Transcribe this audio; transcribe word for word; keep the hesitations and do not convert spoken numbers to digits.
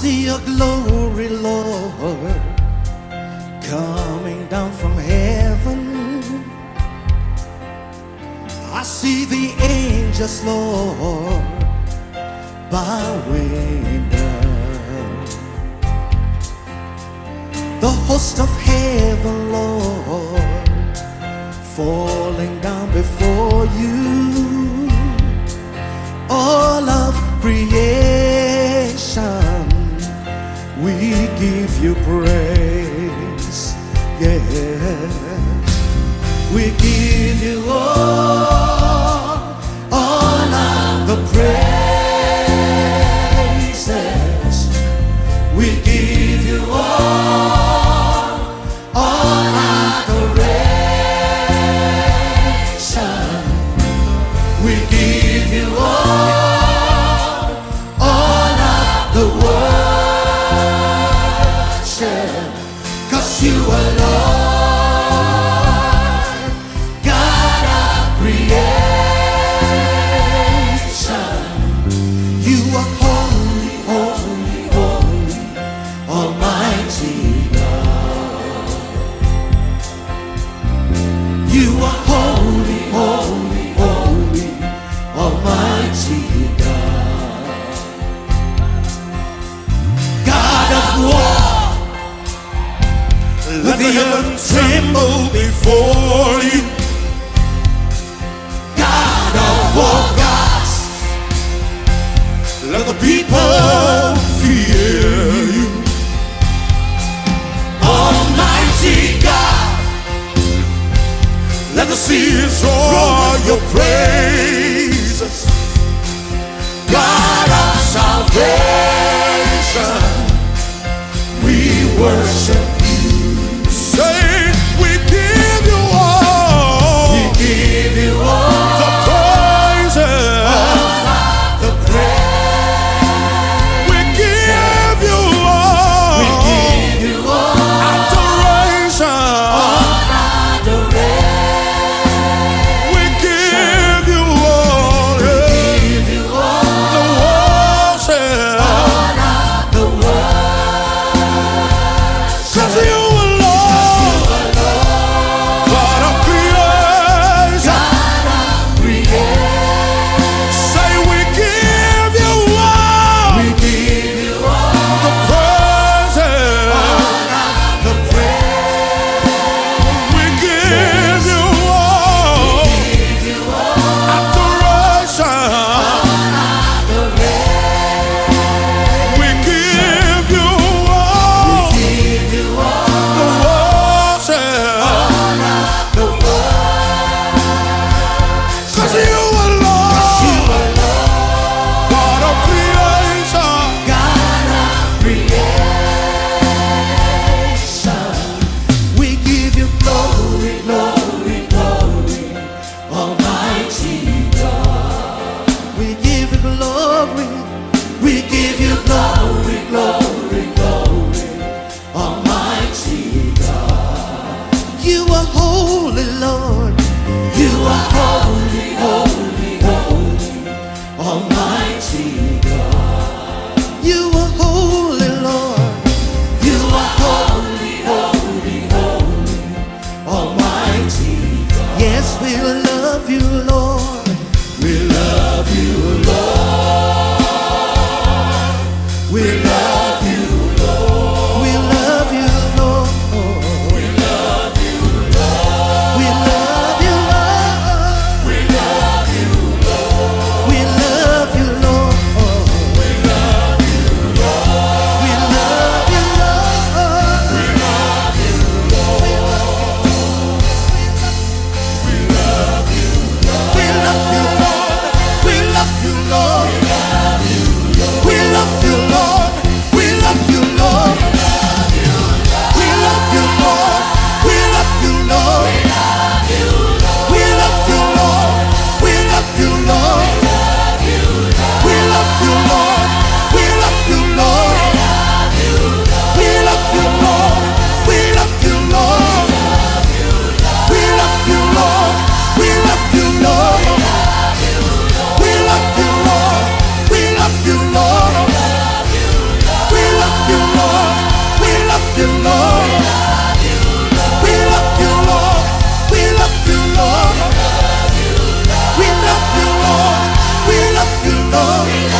see your glory, Lord, coming down from heaven. I see the angels, Lord, bowing down. The host of heaven, Lord, falling down before you. All of creation, we give you praise. Yes, we give you all, all of the praises. We give you all, all adoration. We give you all, all of the worship. 'Cause you are Lord, God of creation. You are holy, holy, holy, Almighty God. You are holy, holy, holy, Almighty God. God of war, let the earth tremble before you. God of war gods, let the people fear you. Almighty God, let the seas roar your praises. God of salvation, we worship you. Say, we give you all, we give you all the praises, all of the praise. We give you all, we give you all adoration, all adoration. We give you all, we give you all the worship, all of the worship. 'Cause you we glory.